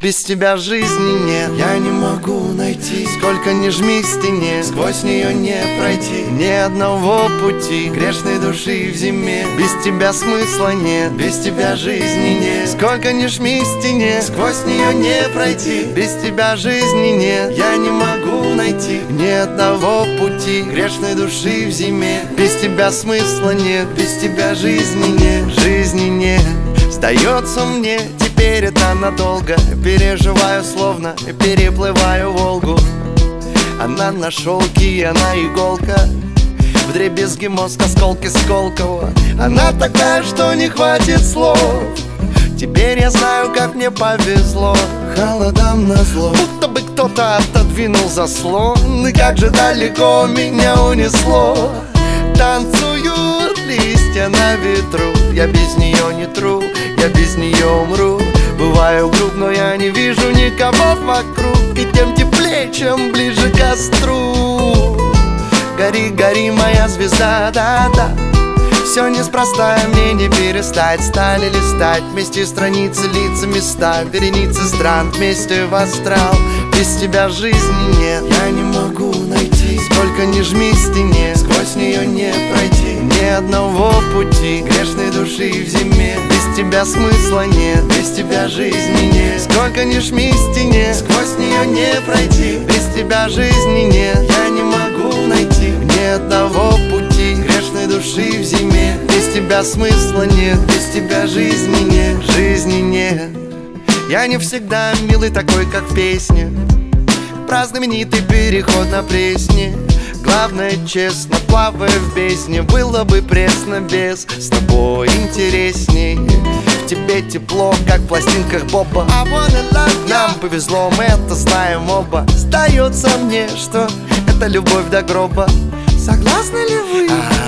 Без тебя жизни нет. Я не могу найти, Сколько ни жми к стене, сквозь нее не пройти ни одного пути грешной души в зиме. Без тебя смысла нет. Без тебя жизни нет. Сколько ни жми к стене, Сквозь нее не пройти без тебя жизни нет. я не могу найти Ни одного пути грешной души в зиме. без тебя смысла нет. Без тебя жизни нет. Жизни нет. Сдается мне, теперь это надолго. Переживаю, словно переплываю Волгу. Она на шелке, она иголка. Вдребезги мозг, осколки Сколково. Она такая, что не хватит слов. Теперь я знаю, как мне повезло. Холодам назло, Будто бы кто-то отодвинул заслон. И как же далеко меня унесло. Танцуют листья на ветру. Я без нее не тру, я без нее умру. Бываю груб, но я не вижу никого вокруг. И тем теплее, чем ближе к костру. Гори, гори, моя звезда, да-да. Все неспроста, мне не перестать. Стали листать вместе страницы, лица, места. Вереницы стран вместе в астрал. Без тебя жизни нет. я не могу найти Сколько ни жми к стене, сквозь нее не пройти ни одного пути грешной души в зиме. без тебя смысла нет. Без тебя жизни нет. Сколько ни жми к стене, Сквозь нее не пройти без тебя жизни нет. я не могу найти Ни одного пути грешной души в зиме. без тебя смысла нет. Без тебя жизни нет. Жизни нет. Я не всегда милый такой, как в песне. Про знаменитый переход на Пресне. Главное, честно, плавая в бездне. Было бы пресно без, с тобой интересней. В тебе тепло, как в пластинках Боба. Нам повезло, мы это знаем оба. Сдается мне, что это любовь до гроба. Согласны ли вы?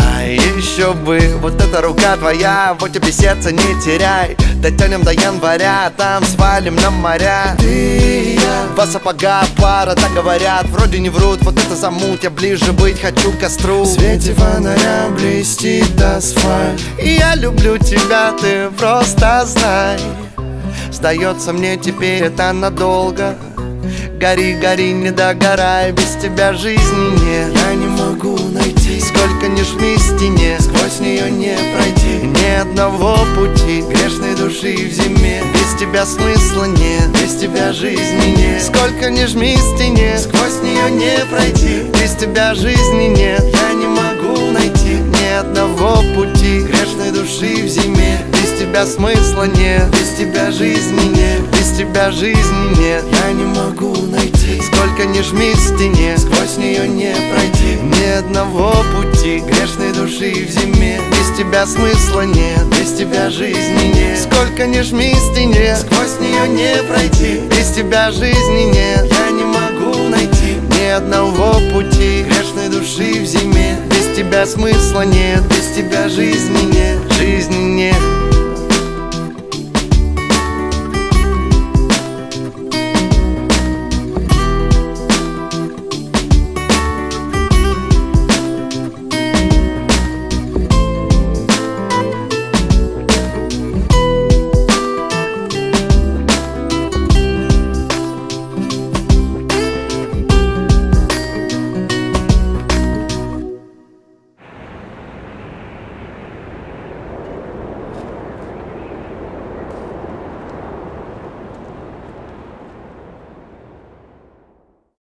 Еще бы, вот эта рука твоя, вот тебе сердце не теряй. Дотянем до января, там свалим на моря. Ты и я, Два сапога пара, так говорят, вроде не врут. Вот это замут, я ближе быть хочу к костру. в свете фонаря блестит асфальт. И я люблю тебя, ты просто знай. Сдается мне теперь это надолго. Гори, гори, не догорай, без тебя жизни нет. Я не могу найти Сколько ни жми к стене, сквозь нее не пройти ни одного пути грешной души в зиме. без тебя смысла нет. Без тебя жизни нет. Сколько ни жми к стене, Сквозь нее не пройти без тебя жизни нет. я не могу найти Ни одного пути грешной души в зиме. без тебя смысла нет. Без тебя жизни нет. Без тебя жизни нет. Я не могу найти Сколько ни жми к стене, сквозь нее не пройти ни одного пути грешной души в зиме. без тебя смысла нет. Без тебя жизни нет. Сколько ни жми к стене, Сквозь нее не пройти без тебя жизни нет. я не могу найти Ни одного пути грешной души в зиме. без тебя смысла нет. Без тебя жизни нет. Жизни нет.